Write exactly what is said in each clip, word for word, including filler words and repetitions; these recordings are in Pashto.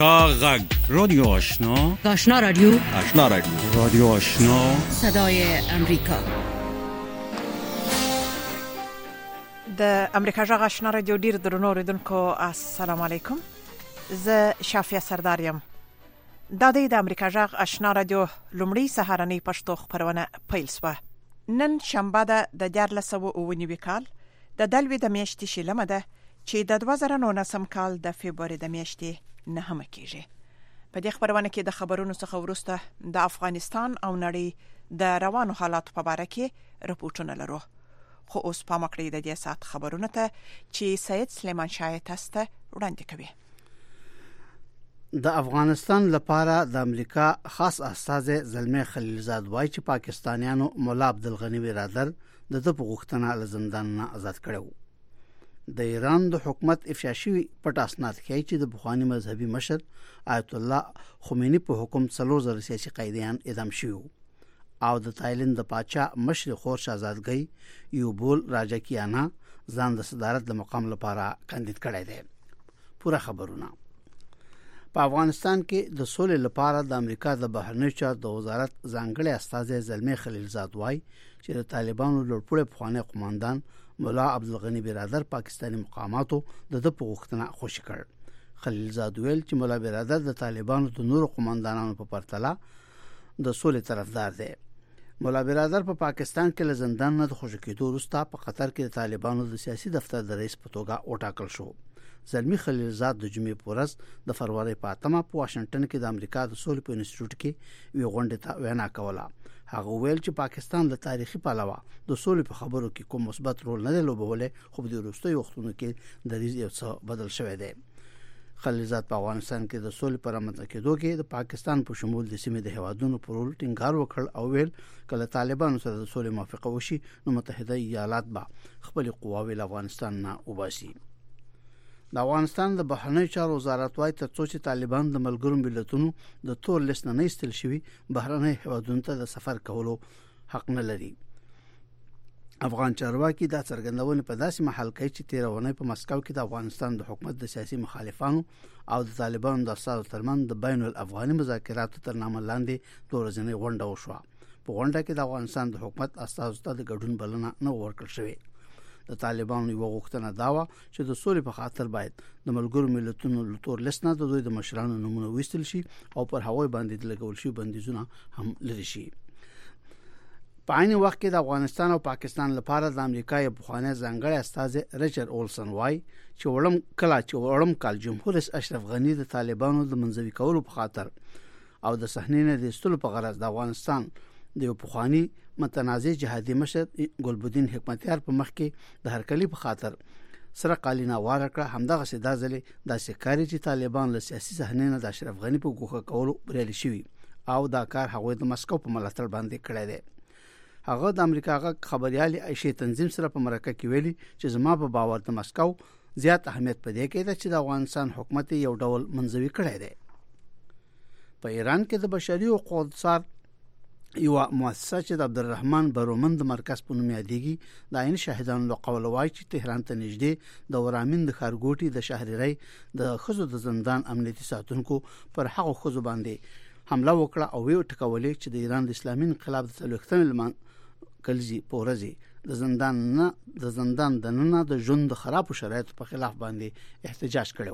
غگ رادیو آشنا آشنا رادیو آشنا رادیو رادیو آشنا صدای امریکا. د امریکا جغ آشنا رادیو ډیر درنو اوریدونکو السلام علیکم. زه شافیه سرداریم. دا د امریکا جغ آشنا رادیو لومړی سهارنی پښتو خبرونه پیل شوه. نن شنبه ده د دیارلس سوه اوه نوي کال د دلوي د میاشتې شلمه ده چې د دوه زره نولسم کال د فبروري د میاشتې نهمه کېږي. په دې خبرونه کې د خبرونو څخه وروسته د افغانستان او نړۍ د روانو حالاتو په اړه کې راپورټونه لرو. خو اوس پام وکړئ د دې سات خبرونه ته چې سید سلیمان شاه تاسو ته وړاندې کوي. د افغانستان لپاره د امریکا خاص استازی زلمه خلیلزاد وایي چې پاکستانیانو مولا عبدالغنی برادر د د غوښتنه له زندان نه آزاد کړو. د ایران د حکومت افشا شوی پټ اسناد ښیي چې د بخوانی مذهبي مشر آیت الله خمینی په حکم څلور زره سیاسي قیدیان اعدام شوي او د تایلند د پاچا مشر خور شاهزادګۍ یوبول راجکیانا ځان د صدارت د مقام لپاره کاندید کړی دی. پوره خبرونه. په افغانستان کې د سولې لپاره د امریکا د بهرنیو چارو د وزارت ځانګړي استازی زلمه خلیلزاد وایي چې د طالبانو لوړپوړي پخوانی قوماندان مولا عبدالغنی برادر پاکستانی مقاماتو د د غوښتنه خوشی کړ. خلیلزاد ویل چې مولا برادر د طالبانو د نورو قوماندانانو په پرتله د سولې طرفدار دی. مولا برادر په پا پاکستان کې له زندان نه د خوشی کېدو وروسته په قطر کې د طالبانو د سیاسي دفتر د رئیس په توګه وټاکل شو. زلمی خلیلزاد د جمعې په ورځ د فروری په اتمه په واشنگټن کې د امریکا د سولې په انسټیټیوټ کې یو غونډه ته وینا کوله. هغه ویل چې پاکستان د تاریخي پلوه د سولې په خبرو کې کوم مثبت رول نه لوبولی، خو د وروستي وختونو کې دریځ یو څه بدل شوی دی. خلیلزاد په افغانستان کې د سولې پر رامنځته کېدو کې د پاکستان په شمول د سیمې د هیوادونو پر رول ټینګار وکړ او ویل کله طالبانو سره د سولې موافقه وشي نو متحده ایالات به خپل قواوې له افغانستان نه وباسي. د افغانستان د بهرنیو چارو وزارت وايي تر څو چې طالبان د ملګرو ملتونو د تور لیست نه ایستل شوي بهرنی هیوادونو ته د سفر کولو حق نه لري. افغان چارواکي دا څرګندونه په داسې محل کې چې تیر ونې په مسکو کې د افغانستان د حکومت د سیاسي مخالفانو او د طالبانو د اساسو ترمن د بین الافغاني مذاکراتو تر نامه لاندې د ورځنۍ غونډه وشوه. په غونډه کې د افغانستان د حکومت اساسو ته د ګډون بلنه نه ورکړل شوې. د طالبانو یو غوښتنه دا و چې د سولې په خاطر باید د ملګرو ملتونو له تور لیست نه د دوی د مشرانو نمونه ویستل شي او پر هوای باندې د لګول شي بندیزونه هم لري شي. په عین وخت کې د افغانستان او پاکستان لپاره د امریکا یو پخوانی ځانګړی استازی ریچارډ اولسن وایي چې وړم کلا چې وړم کال جمهور رئیس اشرف غنی د طالبانو د منځوي کولو په خاطر او د صحنې نه د استلو په غرض د افغانستان د یو پخوانی متنازع جهادي مشر ګلبدین حکمتیار په مخ کې د هرکلی په خاطر سره قالینه واره کړه. همدغه سیدا ځلې د سکاري چې طالبان له سیاسي صحنې نه د اشرف غنی په ګوښه کولو بریالي شوي او دا کار هغه د مسکو په ملاتړ باندې کړی دی. هغه د امریکا غ خبريالي عائشه تنظیم سره په مرکه کې ویلي چې زما په باور د مسکو زیات اهمیت پدې کې ده چې د افغانستان حکومت یو ډول منځوي کړی دی. په ایران کې د بشري حقوقو څار یو مؤسسه چې د عبدالرحمن برومند مرکز په نوم یادېږي د عین شاهدانو له قول وایي چې تهران ته نږدې د ورامین د خارګوټي د شهريري د خزو د زندان امنیتي ساتونکو پر هغه خزو باندې حمله وکړه او وی ټکولې چې د ایران د اسلامي انقلاب د څلوېښتمې لمن کلزي پورزي د زندان نه د زندان د نه د ژوند د خرابو شرایطو په خلاف باندې احتجاج کړو.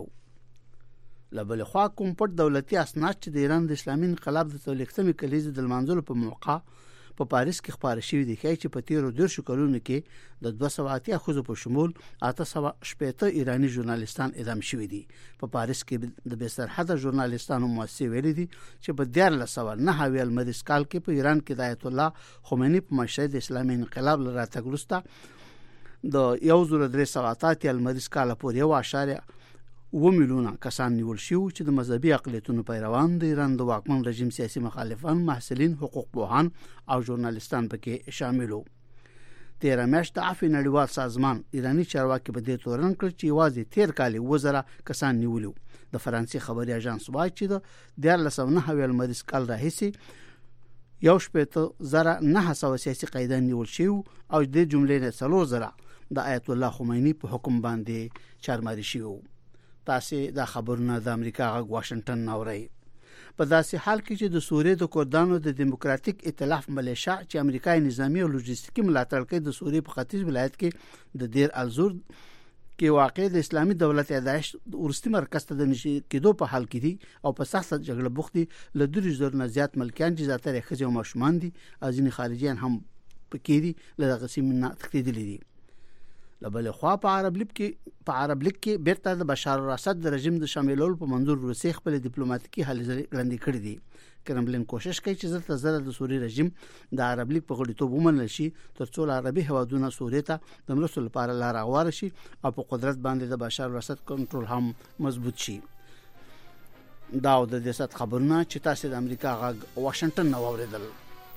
لبل خوا کوم پټ دولتي اسناد چې د ایران د اسلامي انقلاب د څلوېښتمې کلیزې د لمانځلو په موقع په پاریس کې خبره شوې ده چې په تیرو دیرشو کلونو کې د دوه سوه اتیا خزو په شمول اته سوه شپېته ایرانی ژورنالیستان اعدام شوي دي. په پاریس کې د بې سرحده ژورنالیستانو مؤسسې ویلي دي چې په دیارلس سوه نهه اویا لمریز کال کې په ایران کې د آیت الله خمینی په مشرۍ د اسلامي انقلاب له راتګ وروسته د یو زره درې سوه اته اتیا لمریز کال پورې یو اشاریه و میلیونه کسان نیول شو چې د مذهبي اقلیتونو پیروان د ایران د واکمن رژیم سیاسي مخالفان، محصلین، حقوق پوهان او ژورنالیستان پکې شامل وو. تیر میاشت د عفو نړیوال سازمان ایرانی چارواکي په دې تورن کړ چې واځي تیر کال وزره کسان نیولو. د فرانسې خبري اژانس وایي چې د دیارلس سوه نهه اویا لمریز کال راهیسې یو شپېته زره نه سوه سیاسي قیدان نیول شوي او د جملې نه څلور زره د آیت الله خمینی په حکم باندې چارماري شوي. تاسو د خبرونه د امریکا غږ واشنگټن نوري په داسې حال کې چې د سوریې د کردانو د دیموکراتیک ائتلاف ملیشیا چې امریکایي نظامی او لوجستیکي ملاتړ کوي د سوریې په ختیځ ولایت کې د دیر الزور کې واقع د اسلامي دولت داعش ورستي مرکز ته د نشي کېدو په حال کې دي او په سخت جګړه بوختي له دوه زره نه زیات ملکیان چې زیاتره خځې او ماشومان دي ازنی خارجيان هم پکې دي له غسیم نه تخدیدلې دي لبل خو په عرب لیگ کې په عرب لیگ کې بیرته د بشار الاسد د رژیم د شاملولو په منظور روسي خپل ډیپلوماټیکي حل وړاندې کړی دي کرملین کوشش کوي چې زړه زړه د سوري رژیم د عرب لیگ په غړیتوب ومنل شي ترڅو عربي هوادونه سوریې ته د مرستو لپاره لار غواره شي او په قدرت باندې د بشار الاسد کنټرول هم مضبوط شي دا د دې ست خبرونه چې تاسو د امریکا غږ واشنگټن نو اوریدل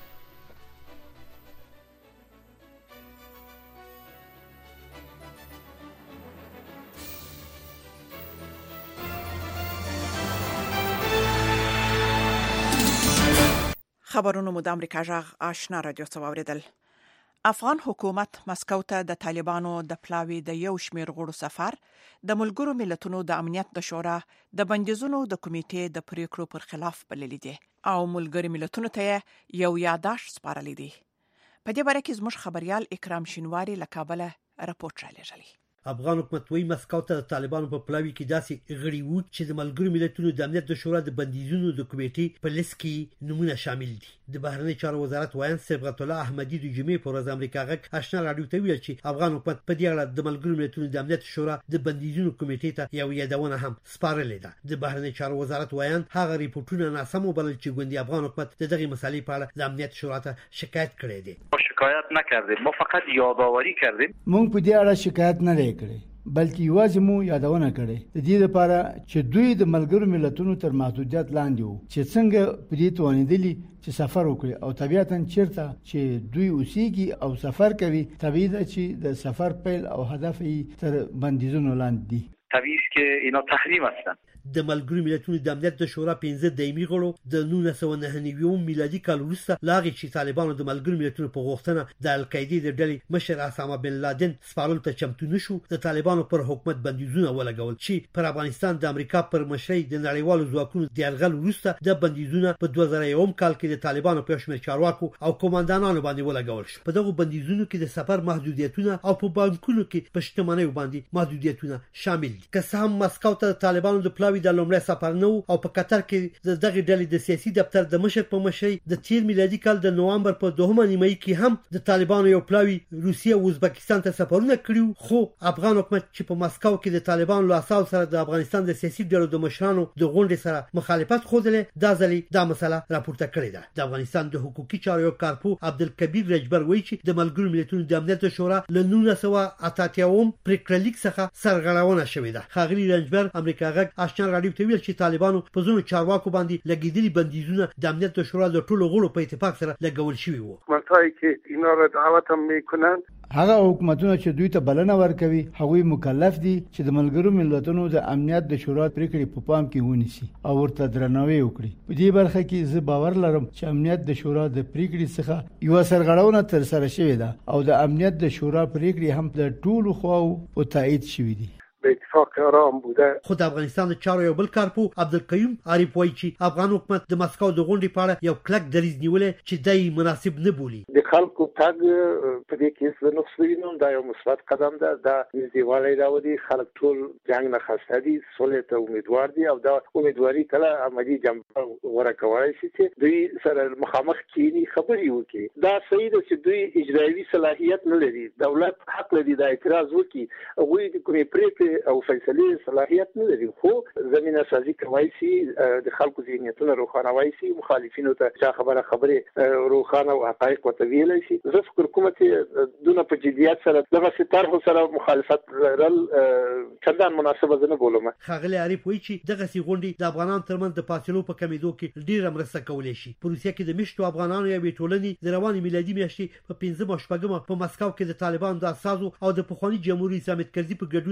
خبرونه مو د امریکا جغ آشنا رادیو څوریدل. افغان حکومت مسکو ته د طالبانو د پلاوی د یو شمیر غړو سفر د ملګرو ملتونو د امنیت د شورا د بندیزونو د کمیټې د پریکړو پر خلاف بللی دي او ملګرو ملتونو ته یو یاداش سپارلی دي. په دې باره کې زموږ خبريال اکرام شینواری له کابل راپورټ را لېږلی. افغان حکومت وایي مسکو ته د طالبانو په پلاوی کې داسې غړي وو چې د ملګرو ملتونو د امنیت د شورا د بندیزونو د کمیټې په لیست کې نمونه شامل دي. د بهرنی چارو وزارت وایي صبغت الله احمدی د جمعې په ورځ امریکا غږ آشنا رادیو ته ویل چې افغان حکومت په دې اړه د ملګرو ملتونو د امنیت شورا د بندیزونو کمیټې ته یو یادونه هم سپارلې ده. د بهرنی چارو وزارت وایي هغه ریپورتونه ناسم وبلل چې ګوندي افغان حکومت د دغه مسالې په اړه د امنیت شورا ته شکایت کړی دی. ما شکایت نکردیم، ما فقط یادآوری کردیم. مونږ په دې اړه شکایت نه لري بلکې یوازې مو یادونه کړې د دې لپاره چې دوی د ملګرو ملتونو تر محدودیت لاندې وو چې څنګه په دې توانیدلی چې سفر وکړي او طبيعتاً چیرته چې دوی اوسېږي او سفر کوي طبيعي ده چې د سفر پیل او هدف یې تر بندیزونو لاندې دي. طبیعي است که اینا تحریم هستند. د ملګرو ملتونو د امنیت د شورا پنځه دایمي غړو د نولس سوه نهه نوي میلادي کال وروسته لاغي چې طالبانو د ملګرو ملتونو په غوښتنه د القاعده د ډلې مشر اسامه بن لادن سپارل ته چمتو نشو د طالبانو پر حکومت بندیزونه ولګول چې پر افغانستان د امریکا پر مشرۍ د نړیوالو ځواکونو د یرغل وروسته د بندیزونه په دوه زره یو کال کې د طالبانو په شمیر چارواکو او کمانډانانو باندې ولګول شو. په دغه بندیزونو کې د سفر محدودیتونه او په بانکونو کې په شتمنۍ باندې محدودیتونه شامل دي. که څه هم مسکو ته طالبانو د پلاوی د لومړي سفر نو او په قطر کې د دغه ډلې د سیاسي دفتر د مشر په مشرۍ د تیر میلادي کال د نوامبر په دوهمه نیمه کې هم د طالبانو یو پلاوی روسیه او ازبکستان ته سفرونه کړیو. خو افغان حکومت چې په مسکو کې د طالبانو له اساس سره د افغانستان د سیاسي ډلو د مشرانو د غونډې سره مخالفت خوده دا ځلې دا مسله راپورته کړې ده. د افغانستان د حقوقي چارو کارپو عبدالکبیر رجبر وایي چې د ملګرو ملتونو د امنیت شورا له نولس سوه اته اتیا پریکړه لیک څخه سرغړونه شوې ده. خاغلی رجبر امریکا غږ آشنا رادیو ته ویل چې طالبانو په ځینو چارواکو باندې لګیدلي بندیزونه د امنیت شورا د ټولو غړو په اتفاق سره لګول شوی وو. منطقه کې اینا را دعوت هم میکنن هغه حکومتونه چې دوی ته بلنه ورکوي هغوی مکلف دي چې د ملګرو ملتونو د امنیت د شورا پریکړې په پام کې ونیسي او ورته درناوی وکړي. په دې برخه کې زه باور لرم چې امنیت د شورا د پریکړې څخه یو سرغړونه تر سره شوې ده او د امنیت د شورا پریکړې هم د ټولو خواو په تایید شوې دي. به اتفاق آرام بوده. خود افغانستان د چارو یو بل کارپو عبدالقیوم عارف وایي چې افغان حکومت د مسکو د غونډې په اړه یو کلک دریځ نیولې چې دای مناسب نه بولي. د خلکو تګ په دې کې څه نو څه دا یو مثبت قدم ده. دا نږدېوالی راوړي، خلک ټول جنگ نه خسته دي، سولې ته امیدوار دي او دا امیدواري کله عملي جنبه ورکه کوي چې دوی سره مخامخ کینی خبري وکړي. دا صحیح ده چې دوی اجرایي صلاحیت نه لري. دولت حق لري دا اعتراض وکړي. هغه د کومې پریکړې او فیصلې صلاحیت نه لري، خو زمينه سازي کوي چې د خلکو ذهنیتونه روښانوي شي، مخالفینو ته چې خبره خبره روښانه او حقایق وتویل شي. زه فکر کوم چې دونه په جديت سره دغه ستاره سره مخالفت لرل چندان مناسبه نه بولم. خاغلی عارف وایي چې دغه سی غونډې د افغانانو ترمنځ د فاصلو په کمیدو کې ډیره مرسته کولای شي. په روسیه کې د مشتو افغانانو یوې ټولنې د رواني میلادي میاشتې په پنځمه شپږمه په مسکو کې د طالبانو د اساسو او د پخوانی جمهوریت اسلامي کرزي په ګډون د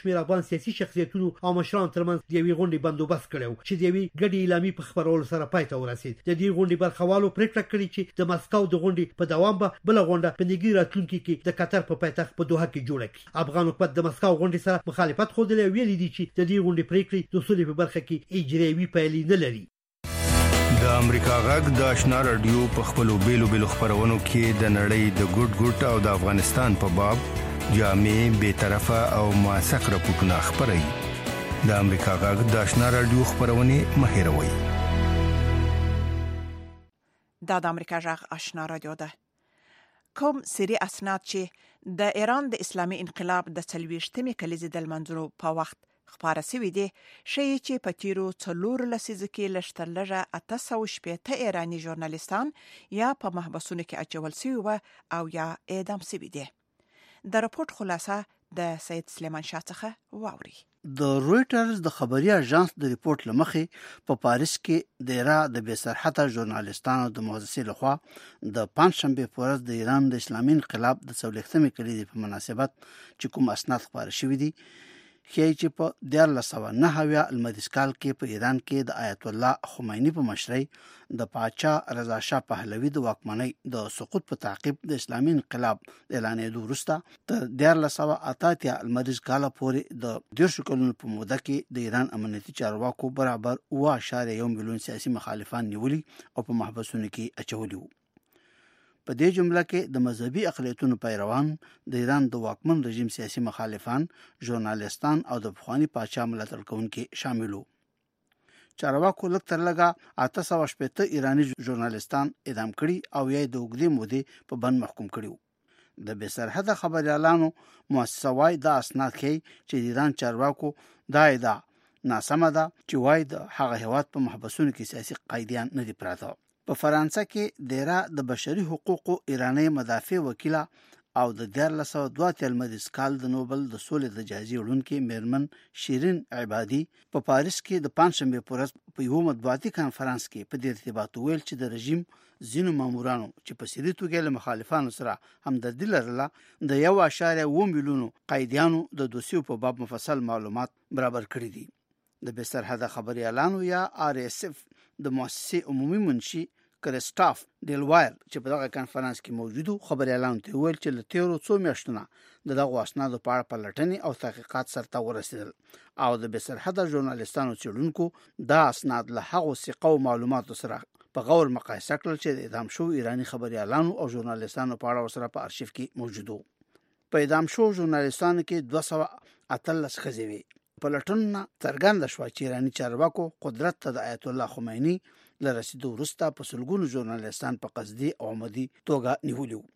شمېر افغان سیاسي شخصیتونو او مشرانو ترمنځ د یوې غونډې بندوبست کړو چې د یوې ګډې اعلامیې په خبرولو سره پای ته ورسید. د دې غونډې برخوالو پریکړه کړې چې د مسکو د غونډې په دوام به بل غونډه په نږدې راتلونکي کې د قطر په پایتخت په دوحه کې جوړه کړي. افغان حکومت د مسکو غونډې سره مخالفت خوده ویلي دي چې د دې غونډې پریکړې د سولې په برخه کې اجرایوي پایلې نه لري. د امریکا غږ د آشنا رادیو په خپلو بیلو بیلو خبرونو کې د نړۍ د ګډ ګډ او د افغانستان په باب جامع بے طرفه او موثق راپورټونه خبري. د امریکا غږ د آشنا رادیو خبرونه مهیروي. دا د امریکا غږ آشنا رادیو ده. کوم سری اسناد چې د ایران د اسلامي انقلاب د څلوېښتمې کلیزې د لمانځلو په وخت خبره شوې دي شي چې په تیرو څلور لسیزو کې لشتلږه اته سوه شپېته ایرانی ژورنالیستان یا په محبسونو کې اچول شوي و او یا اعدام شوي دي. د راپورټ خلاصه د سید سلیمان شاه څخه واوري. د رويټرز د خبري اژانس د ریپورت لمخې په پاریس کې د ایران د بې سرحده ژورنالیستانو د مؤسسې لخوا د پنځشنبه په ورځ د ایران د اسلامي انقلاب د څلوېښتمې کلیزې په مناسبت چې کوم اسناد خبر شوي دي ښیي چې په دیارلس سوه نهه اویا لمریز کال کې په ایران کې د آیت الله خمیني په مشرۍ د پاچا رضا شاه پهلوي د واکمنۍ د سقوط په تعقیب د اسلامي انقلاب اعلانېدو وروسته تر دیارلس سوه اته اتیا لمریز کال پورې د دېرشو کلونو په موده کې د ایران امنیتي چارواکو برابر اوه اعشاریه یو میلیون سیاسي مخالفان نیولي او په محبسونو کې اچولي وو. په دې جمله کې د مذهبي اقلیتونو پیروان، د ایران د واکمن رژیم سیاسي مخالفان، ژورنالیستان او د پخواني پاچا ملاتړ کوونکي شامل وو. چارواکو لږ تر لږه اته سوه شپېته ایرانی ژورنالیستان اعدام کړي او یا د اوږدې مودې په بند محکوم کړي وو. د بې سرحده خبریالانو مؤسسه وايي دا اسناد ښیي چې د ایران چارواکو دا ادعا ناسمه ده چې وايي د هغه هیواد په محبسونو کې سیاسي قیدیان نه دي پراته. په فرانسه کې د ایران د بشري حقوقو ایرانی مدافع وکیله او د دیارلس سوه دوه اتیا لمریز کال د نوبل د سولې د جایزې وړونکې میرمن شیرین عبادي په پاریس کې د پنځشنبې په ورځ په یوه مطبوعاتي کنفرانس کې په دې ارتباط وویل چې د رژیم ځینو مامورانو چې په سري توګه له مخالفانو سره همدردي لرله د یو اعشاریه اووه میلیونو قیدیانو د دوسیو په باب مفصل معلومات برابر کړي دي. د بې سرحده خبریالانو یا آر اس اف د مؤسسې عمومي منشي کرستاف ډیلوایر چې په دغه کنفرانس کې موجودو خبریالانو ته ویل چې له تیرو څو میاشتو نه د دغو اسنادو په اړه پلټنې او تحقیقات سرته ورسېدل او د بې سرحده ژورنالیستانو څېړونکو دا اسناد له هغو ثقو معلوماتو سره په غور مقایسه کړل چې د اعدام شوو ایرانی خبریالانو او ژورنالیستانو په اړه ورسره په ارشیف کې موجود وو. په اعدام شوو ژورنالیستانو کې دوه سوه اتلس ښځې وې. پلټنه څرګنده شوه چې ایرانی چارواکو قدرت ته د آیت الله خمیني له رسیدو وروسته په سلګونو ژورنالیستان په قصدي او عمدي توګه نیولي وو.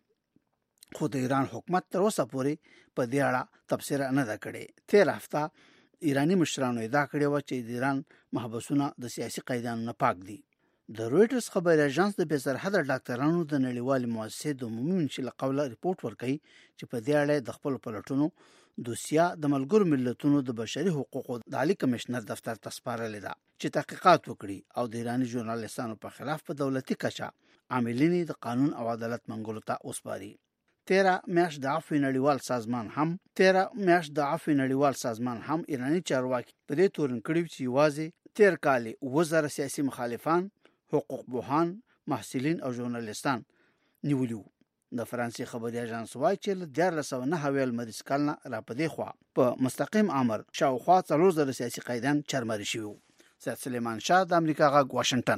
خو د ایران حکومت تر اوسه پورې په دې اړه تبصره نه ده کړې. تېره هفته ایرانی مشرانو ادعا کړې وه چې د ایران محبسونه د سیاسي قیدیانو نه پاک دي. د رويټرز خبري اژانس د بې سرحده ډاکټرانو د نړیوالې مؤسسې د عمومي منشي له قوله ریپورت ورکوي چې په دې اړه د خپلو پلټنو دوسیه د ملګرو ملتونو د بشري حقوقو د عالی کمشنر دفتر ته سپارلې ده چې تحقیقات وکړي او د ایرانی ژورنالیستانو په خلاف په دولتي کچه عاملین د قانون او عدالت منګولو ته وسپاري. تیرا میاشت د عفو نړیوال سازمان هم تیرا میاشت د عفو نړیوال سازمان هم ایرانی چارواکي په دې تورن کړی چې واځي تیر کال وزاره سیاسي مخالفان، حقوق بوهان، محصلین او ژورنالیستان نیولي وو. د فرانسې خبري اژانس وايي چې له دیارلس سوه نهه اویا لمریز کال نه را په دې خوا په مستقیم امر شاوخوا څلور زره سیاسي قیدیان چرمري شوي وو. سید سلیمان شاه د امریکا غږ واشنگټن.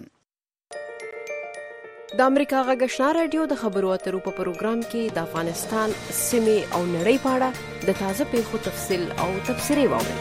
د امریکا غږ آشنا رادیو د خبرو اترو په پروګرام کې د افغانستان سیمې او نړۍ په اړه د تازه پیښو تفصیل او تبصرې واورئ.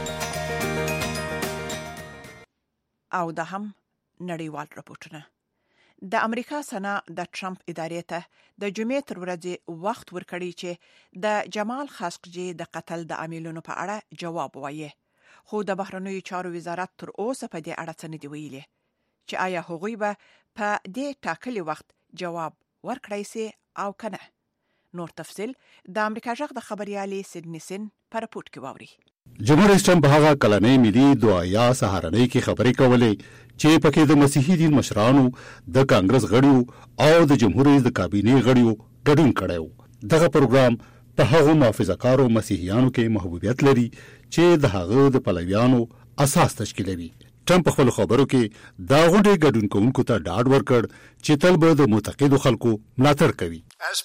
او د هم نړیوال راپورټونه. د امریکا سنا د ټرمپ ادارې ته د جمعې تر ورځې وخت ورکړی چې د جمال خاشقجي د قتل د عاملونو په اړه جواب وایي. خو د بهرنیو چارو وزارت تر اوسه په دې اړه څه نه دی ویلي چې آیا هغوی به په دې ټاکلي وخت جواب ورکړی سي او کنه. نور تفصیل د امریکا غږ د خبريالي سیدنی سن په راپورټ کې واوري. جمهور رئیس ټرمپ هغه کلنۍ ملي دعایا سهارنۍ کې خبرې کولې چې پکې د مسیحي دین مشرانو، د کانګرس غړیو او د جمهور رئیس د کابینې غړیو ګډون کړی. دغه پروګرام په هغو محافظه‌کارو مسیحیانو کې محبوبیت لري چې د هغه د پلویانو اساس تشکیلوي. ټرمپ په خپل خبرو کې دا غونډې ګډون کوونکو ته ډاډ ورکړ چې تل به د متقاعدو خلکو ملاتړ کوي.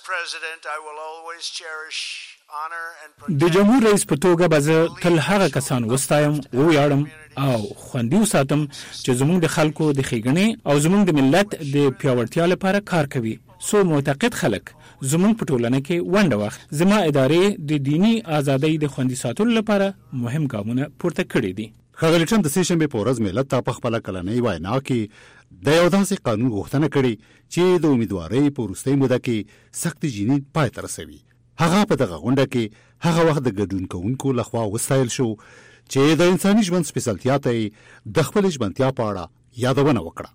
د جمهور رئیس په توګه به زه تل هغه کسان وستایم او ویاړم او خوندي وساتم چې زموږ د خلکو د ښېګڼې او زموږ د ملت د پیاوړتیا لپاره کار کوي. سو معتقد خلک زموږ په ټولنه کې ونډه واخلي. زما ادارې د دینی ازادۍ د خوندي ساتلو لپاره مهم ګامونه پورته کړي دي. ښاغلي ټرمپ د سې شنبې په ورځ ملت ته په خپله کلنۍ وینا کې د یو داسې قانون غوښتنه کړې چې د امیدوارۍ په وروستۍ موده کې سخت جیني پای ته رسوي. هغه په دغه غونډه کې هغه وخت د ګډون کوونکو لخوا وستایل شو چې د انساني ژوند سپېڅلتیا ته د خپل ژمنتیا په اړه یادونه وکړه.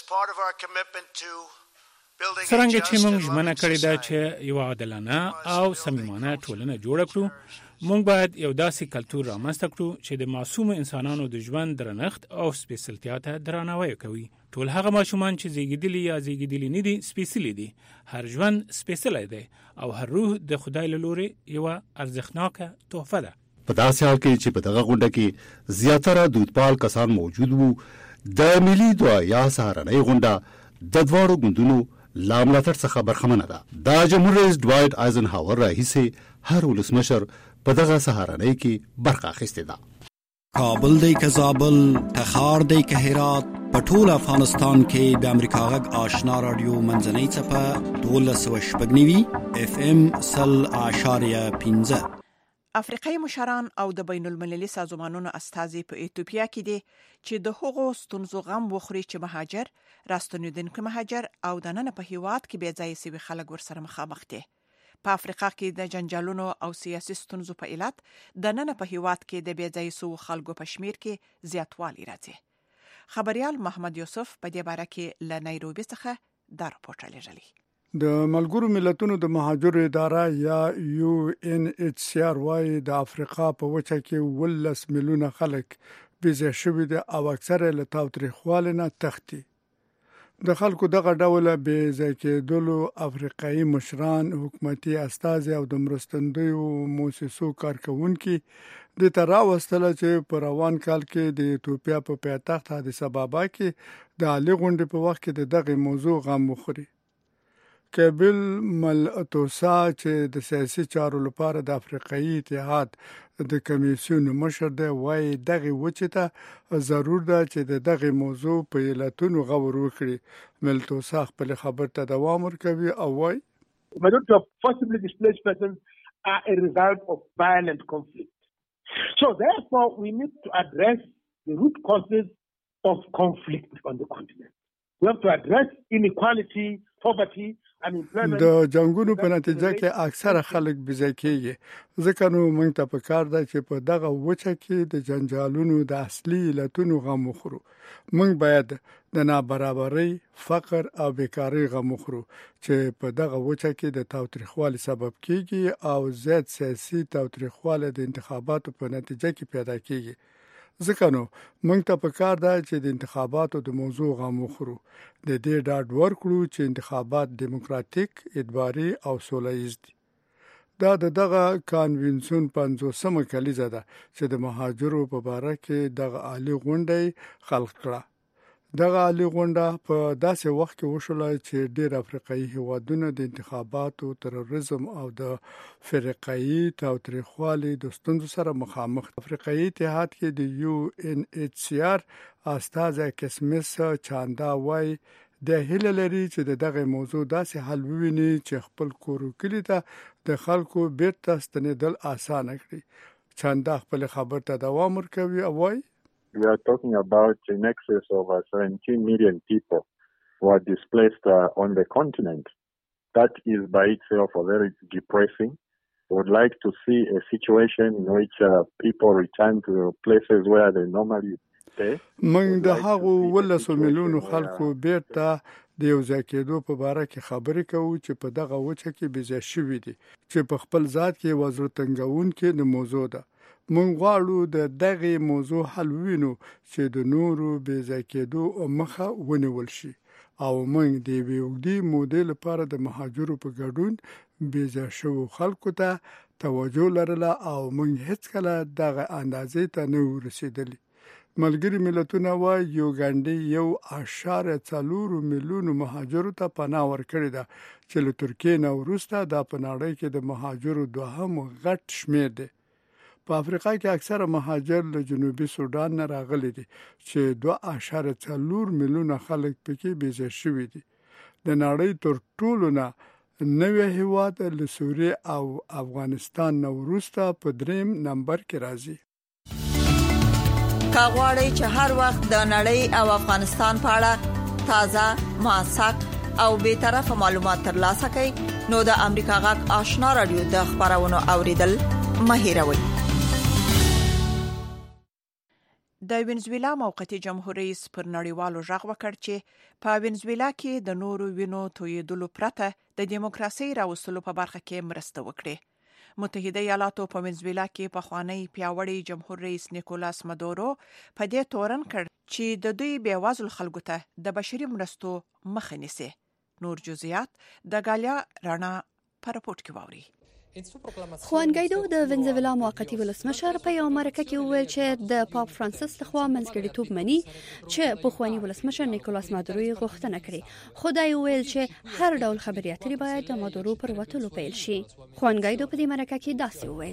څرنګه چې موږ ژمنه کړې ده چې یو عادلانه او صمیمانه ټولنه جوړه کړو، موږ باید یو داسې کلتور رامنځته کړو چې د معصوم انسانانو د ژوند درنښت او سپېڅلتیا ته درناوی کوي. ټول هغه ماشومان چې زیږیدلي یا زیږیدلي نه دي سپېڅلي دي. هر ژوند سپېڅلی دی او هر روح د خدای له لورې یوه ارزښتناکه تحفه ده. په داسې حال کې چې په دغه غونډه کې زیاتره دودپال کسان موجود وو، د ملي دعایا سهارنۍ غونډه د دواړو ګوندونو لا ملاتړ څخه برخمنه ده. د جمهور رئیس ډوایټ آیزنهاور راهیسې هر ولسمشر په دغه سهارنۍ کې برخه اخیستې ده. کابل دی که زابل، تخار دی که هرات، په ټول افغانستان کې د امریکا غږ آشنا رادیو منځنۍ څپه دولس سوه شپږ نوي اف ام سل اعشاریه پنځه. افریقایي مشران او د بین المللي سازمانونو استازي په ایتوپیا کې دي چې د هغو ستونزو غم وخوري چې مهاجر، راستنیدونکي مهاجر او دننه په هیواد کې بې ځایه سوي خلک ورسره مخامخ دي. په افریقا کې د جنجالونو او سیاسي ستونزو په علت دننه په هیواد کې د بې ځایه سوو خلکو په شمیر کې زیاتوالی راځي. خبريال محمد یوسف په دې باره کې له نایروبي څخه دا راپورټ لېږلی. د ملګرو ملتونو د مهاجرو اداره یا یو ان ایچ سی آر وايي د افریقا په وچه کې ولس میلیونه خلک بېځایه شوي دي او اکثره له تاوتریخوالي نه تښتي. د خلکو دغه ډول بېځایه کېدلو افریقایي مشران، حکومتي استازي او د مرستندویو موسسو کارکونکي د ته راوستله چې په روان کال کې د ایتوپیا په پایتخت ادیس ابابا کې د عالي غونډې په وخت کې د دغه موضوع غم وخوري. کابل ملتوسا چې د سیاسي چارو لپاره د افریقایي اتحاد د کمیسیون مشر دی وايي دغه وچه ته ضرور ده چې د دغه موضوع په علتونو غور وکړي. ملتوسا خپل خبر ته دوام ورکوي او وايي majority of forcibly displaced persons are a result of violent conflict. So therefore we need to address the root causes of conflict on the continent. We have to address inequality, poverty. د جنگونو په نتیجه کې اکثره خلک بېځایه کېږي، ځکه نو موږ ته پکار ده چې په دغه وچه کې د جنجالونو د اصلي علتونو غم وخورو. موږ باید د نابرابرۍ، فقر او بیکارۍ غم وخورو چې په دغه وچه کې د تاوتریخوالي سبب کېږي او زیات سیاسي تاوتریخوالی د انتخاباتو په نتیجه کې پیدا کېږي. ځکه نو موږ ته پکار ده چې د انتخاباتو د موضوع غم وخورو، د دې ډاډ ورکړو چې انتخابات دیموکراتیک، اعتباري او سوله ییز دي. دا د دغه کانوینسیون پنځوسمه کلیزه ده چې د مهاجرو په باره کې دغه عالي غونډه خلق کړه. دغه عالي غونډه په داسې وخت کې وشوله چې ډېر افریقایي هیوادونه د انتخاباتو، تروریزم او د فرقایي تاوتریخوالي د ستونزو سره مخامخ. افریقایي اتحاد کې د یو ان ایچ سی آر استازی کسمس چاندا وايي د هیله لري چې دغه موضوع داسې حل وویني چې خپل کور کلی ته د خلکو بیرته ستنېدل اسانه کړي. چاندا خپل خبر ته دوام ورکوي او وايي we are talking about in excess of uh, seventeen million people who are displaced uh, on the continent. That is by itself a very depressing. We would like to see a situation in which uh, people return to places where they normally stay. موږ د هغو ولسو میلیونو خلکو بیرته د یو ځای کېدو په باره کې خبرې کوو چې په دغه وچه کې بېځایه شوي دي، چې په خپل ذات کې وزر تنګونکې د موضوع ده. موږ غواړو د دغه موضوع حل وینو چې د نورو بېځایه کېدو مخه ونیول شي او موږ د یوې اوږدې مودې لپاره د مهاجرو په ګډون بیځه شو خلکو ته توجه لرله او موږ هیڅ کله دغه اندازې ته نه ورسېدلی. ملګری ملتونه وايي یوګانډا یو اشاره څلور میلیون مهاجرو ته پناه ورکړې ده چې له ترکیې نه وروسته د پناړۍ کې د مهاجرو دوهم غټ شمیر دی. په افریقا کې اکثره مهاجر له جنوبي سودان نه راغلي دي چې دوه اشاره څلور میلیون خلک پکې بیځه شوي دي. د نړۍ تر ټولو نه نوې هیواد له سوریه او افغانستان نه وروسته په دریم نمبر کې راځي. کاغوري چې هر وخت د نړۍ او افغانستان په اړه تازه، موثق او به طرفه معلومات ترلاسه کړئ نو د امریکا غږ آشنا رادیو د خبرونو اوریدل مهیروي. د وینزویلا موقتی جمهور رئیس پر نړیوالو ژغ وکړ چې په وینزویلا کې د نورو وینو تویدلو پرته د دیموکراسي راوستلو په برخه کې مرسته وکړي. متحده ایالاتو په وینزویلا کې په خوانی پیاوړی جمهور رئیس نیکولاس مادورو په دې تورن کړ چې د دوی بیوازل خلکو ته د بشري مرستو مخه نیسي. نور جزئیات د غالیا رانا په راپورټ کې واوري. خوان ګایدو د وینزویلا موقتی ولسمشر په یو مرکه کې وویل چې د پاپ فرانسیس لخوا منځګړیتوب مني چې په خواني ولسمشر نیکولاس مادورو غوښتنه کړې. خدای وویل چې هر ډول خبري اترې باید د مادورو پر وټلو پیل شي. خوان ګایدو په دې مرکه کې داسې وویل: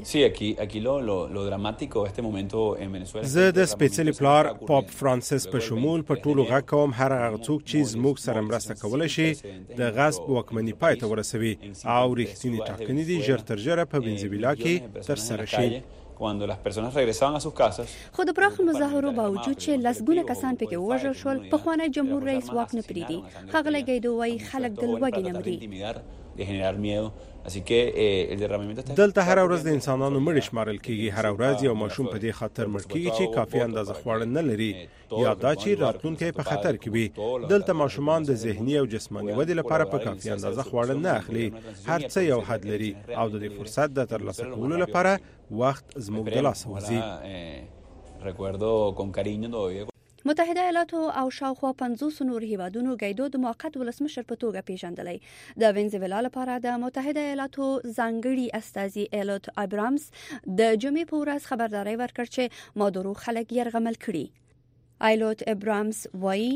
زه د سپیڅلي پلار پاپ فرانسیس په شمول په ټولو غږ کوم هر هغه څوک چې زموږ سره مرسته کولای شي د غصب واکمنۍ پای ته ورسوي او رښتینی ټاکنې دي ژر تر ژره په وینزویلا کې تر سره شي. خو د پراخ مظاهرو باوجود چې لسګونه کسان پکې وژل شول، په خوانی جمهور رئیس واک نه پریدي. ښاغلی ګایدو وايي خلک د لوږې نه مري. دلته هر ورځ د انسانانو مړ شمارل کیږي. هر ورځ یو ماشوم په دې خاطر مړ کیږي چې کافي اندازه خواړه نه لري یا دا چې راتلونکي په خطر کې وي. دلته ماشومان د ذهني او جسماني ودې لپاره په کافي اندازه خواړه نه اخلي. هر څه یو حد لري او د دې فرصت د ترلاسه کولو لپاره وخت زموږ د لاسه وځي. متحده ایالاتو او شاوخوا پنځوس نور هیوادونو ګایدو د موقت ولسمشر په توګه پیژندلی. د وینزویلا لپاره د متحده ایالاتو ځانګړي استازي ایلوت ابرامز د جمعې په ورځ خبرداري ورکړ چې مادورو خلک یرغمل کړي. ایلوت ابرامز وایي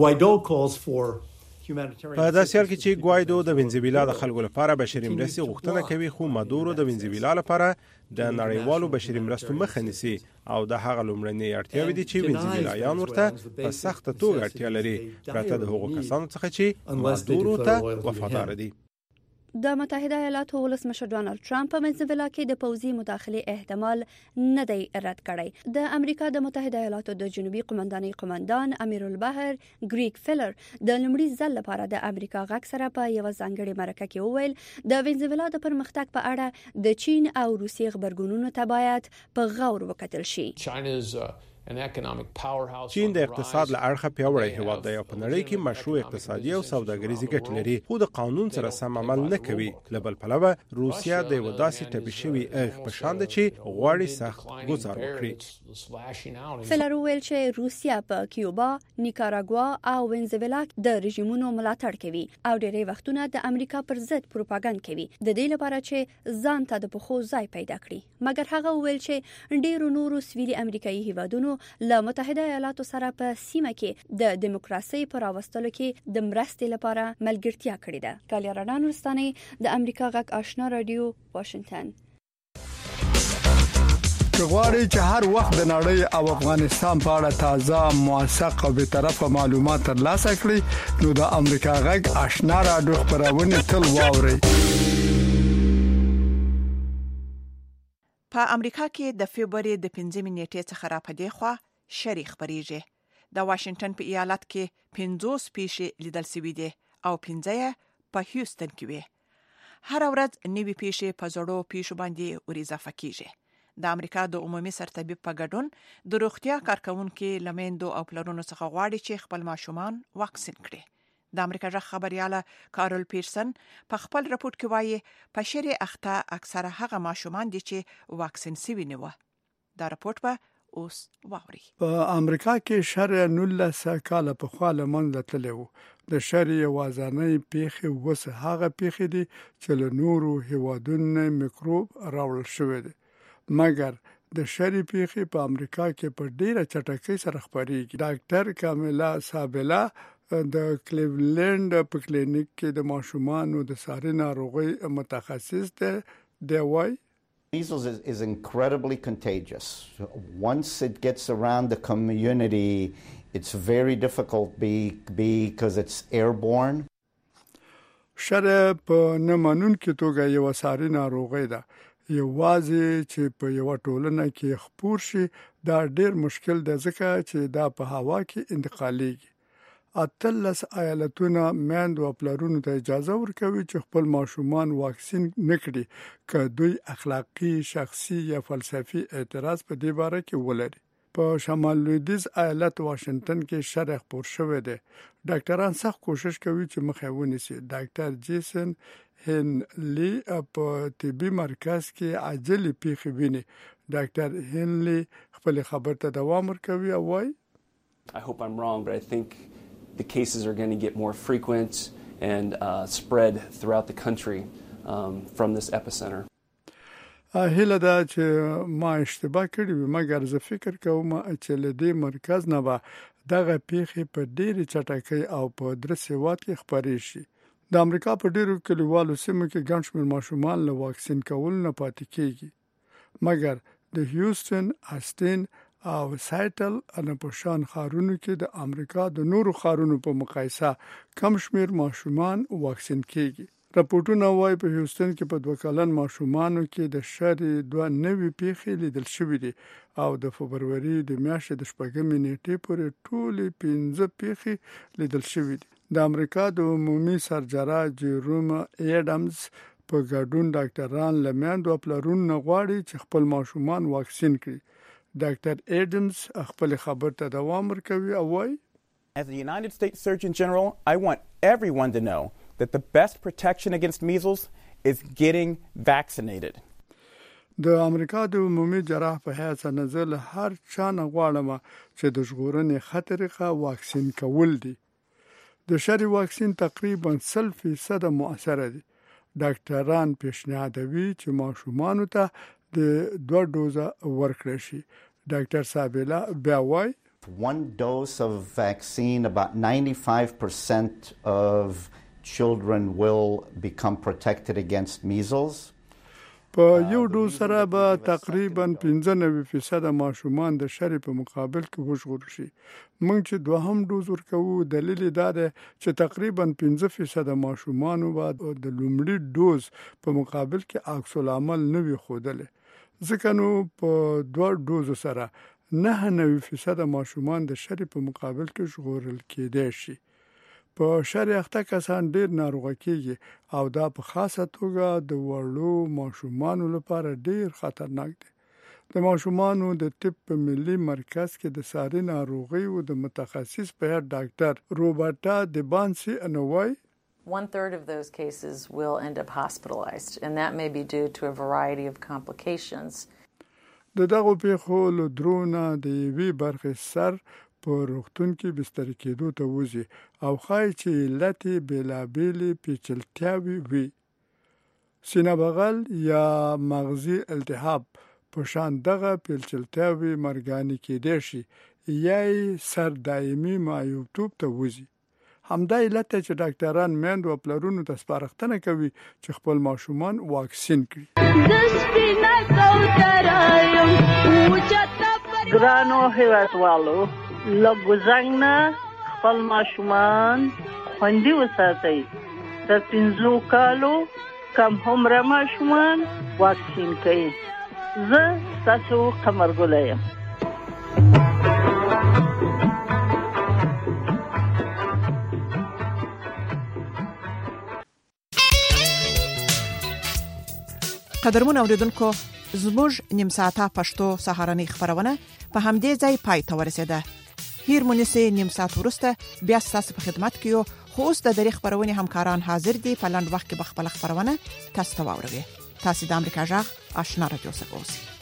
په داسې حال کې چې ګوایدو د وینزویلا د خلکو لپاره بشري مرستې غوښتنه کوي، خو مادورو د وینزویلا لپاره د نړیوالو بشري مرستو مخه نیسي او د هغه لومړنۍ اړتیاوې دي چې وینزویلایان ورته په سخته توګه اړتیا لري، پرته د هغو کسانو څخه چې مادورو ته وفادار دي. د متحده ایالاتو ولسمشر ډانلډ ټرمپ په وینزویلا کې د پوځي مداخله احتمال نه دی رد کړی. د امریکا د متحده ایالاتو د جنوبي قومندانۍ قومندان امیر البحر ګریګ فیلر د لومړي ځل لپاره د امریکا غږ سره په یو ځانګړي مرکه کې وویل د وینزویلا د پرمختګ په اړه د چین او روسیې خبرګونونو ته باید په غور وکتل شي. چین د اقتصاد له اړخه پیاوړی هیواد دی او په نړۍ کې مشروع اقتصادي او سوداګریزي ګټې لري، خو د قانون سره سم عمل نه کوي. له بل پلوه روسیا د یو داسې ټپي شوي اغ په شان ده چې غواړي سخت ګزار وکړي. فیلر ویل چې روسیا په کیوبا، نیکاراګوا او وینزویلا د رژیمونو ملاتړ کوي او ډېری وختونه د امریکا پر ضد پروپاګاندا کوي د دې لپاره چې ځان ته د پخو ځای پیدا کړي. مګر هغه ویل چې ډېرو نورو سویلي امریکایي هیوادونو له متحده ایالاتو سره په سیمه کې د دیموکراسي پر راوستلو کې د مرستې لپاره ملګرتیا کړې ده. کالیا رانا نورستاني د امریکا غږ آشنا رادیو، واشنگټن. غواړئ چې هر وخت د نړۍ او افغانستان په اړه تازه، موثق او به طرفه معلومات ترلاسه کړئ نو د امریکا غږ آشنا رادیو خبرونه تل واورئ. په امریکا کې د فبراير د پنځمې نیټې څخه را پدې خوا شری خبريږي. د واشنگټن په ایالت کې پنځوس پیښې لیدل شوې دي او پنځه په هیوستن کې وي. هر ورځ نوې پیښې په زړو پیښو باندې وريځه کیږي. د امریکا د عمومي سرطبيب په ګډون د روغتیا کارکونکو لمندو او پلرونو څخه غواړي چې خپل ماشومان واکسین کړي. د امریکا ژغ خبرياله کارول پیرسن په خپل راپورټ کې وایي په شری اخته اکثره هغه ماشومان دي چې واکسین شوي نه و. دا راپورټ به اوس واوري. په امریکا کې شر نولس کال په خوا لمن تللی وو. د شر وازانې پیخي وسه هغه پیخي دي چې له نورو هیوادونو میکروب راوړل شوی دی. مګر د شری پیخي په امریکا کې په ډیره چټکۍ سره خبرېږي. ډاکټر کاملا سابلا د کلیولند په کلینیک کې د ماشومانو د ساري ناروغي متخصص دی. دی وایي Measles is, is incredibly contagious. Once it gets around the community, it's very difficult be, because it's airborne. شر په نمانون کې توګه یو ساري ناروغي ده. یوازې چې په یو ټولنه کې خپور شي دا ډېر مشکل دی ځکه چې دا په هوا کې انتقالېږي. اتلس ایالتونه میندو او پلرونو ته اجازه ورکوي چې خپل ماشومان واکسین نکړي که دوی اخلاقی، شخصي یا فلسفي اعتراض په دې باره کې ولري. په شمال لویدیز ایالت واشنگټن کې شر خپور شوی دی. ډاکټران سخت کوشش کوي چې مخه ونیسي. ډاکټر جیسن هنلی په طبي مرکز کې عاجل پیښې ویني. ډاکټر هنلی خپل خبر ته دوام ورکوي او وايي I hope I'm wrong, but I think the cases are going to get more frequent and uh, spread throughout the country um, from this epicenter. هله دا چې ما اشتباه کړی وي مګر زه فکر کوم چې له دې مرکز نه به دغه پیښې په ډېری چټکۍ او په درس هیواد کې خپرې شي. د امریکا په ډېرو کلیوالو سیمو کې ګڼ شمېر ماشومان له واکسین کول نه پاتې کیږي. مګر د هیوستن، آستین او سایټل ان په شان ښارونو کې د امریکا د نورو ښارونو په مقایسه کم شمېر ماشومان واکسین کیږي. راپورټونه وايي په هیوستن کې په دوه کلن ماشومانو کې د شر دوه نوي پیښې لیدل شوې دي او د فبروري د میاشتې د شپږمې نیټې پورې ټولې پنځه پیښې لیدل شوې دي. د امریکا د عمومي سرجرا جیروم ایډمز په ګډون ډاکټران له میندو او پلرونو غواړي چې خپل ماشومان واکسین کړي. ډاکټر ایډمز خپل خبر ته دوام ورکوي او وايي As the United States Surgeon General, I want everyone to know that the best protection against measles is getting vaccinated. د امریکا د عمومي جراح په حیث نزل هر چا نه غواړم چې د ژغورنې ښه طریقه واکسین کول دي. د شری واکسین تقریبا سل فیصد مؤثر دي. ډاکټران پیشنهادوي چې ماشومان ته د دوه دوزه ورکړي شي. ډاکټر سابلا بیا وايي One dose of vaccine, about ninety-five percent of children will become protected against measles. په یو ډوز سره به تقریبا پنځه نوي فیصد ماشومان د شری په مقابل کې وژغورل شي. موږ چې دوهم ډوز ورکوو دلیل دا دی چې تقریبا پنځه فیصد ماشومان به د لومړي ډوز په مقابل کې عکس العمل نه وي ښودلی. ځکه نو په دوه ډوز سره نه نوي فیصد ماشومان د شری په مقابل کې ژغورل کېدای شي. په شری اخته کسان ډیر ناروغه کیږي او دا په خاصه توګه د وړو ماشومانو لپاره ډیر خطرناک دی. د ماشومانو د طب په ملي مرکز کې د ساري ناروغي او د متخصص په هر ډاکټر روبرټا دیبانسی انوای One third of those cases will end up hospitalized, and that may be due to a variety of complications. د دغه پیښو له درونه د یوې برخې سر په روغتون کې بستر کېدو ته وځي او خای چې علتې بېلابېلې پیچلتیاوې وي. سینه بغل یا مغزي التهاب په شان دغه پیچلتیاوې مرګانې کېدای شي یا سر دایمي معیوبتوب ته وځي. همدا علت چې ډاکټران میندو او پلرونو ته سپارښتنه کوي چې خپل ماشومان واکسین کړي. ګرانو هیوادوالو له ګوزنګ نه خپل ماشومان خوندي وساتئ. تر پنځو کالو کم عمره ماشومان واکسین کړئ. زه ستاسو قمرګله یم. قدرمن اوریدونکو زموږ نیم ساعته پښتو سهارنۍ خبرونه په همدې ځای پای ته ورسیده. هیر مونږه نیم ساعت ورسته بیا تاسو په خدمت کې یو خو اوس د دری خبرونه همکاران حاضر دي. په لاند وخت کې به خپل خبرونه تاسو ته واوروي. تاسو د امریکا جغ آشنا رادیو څخه اوسئ.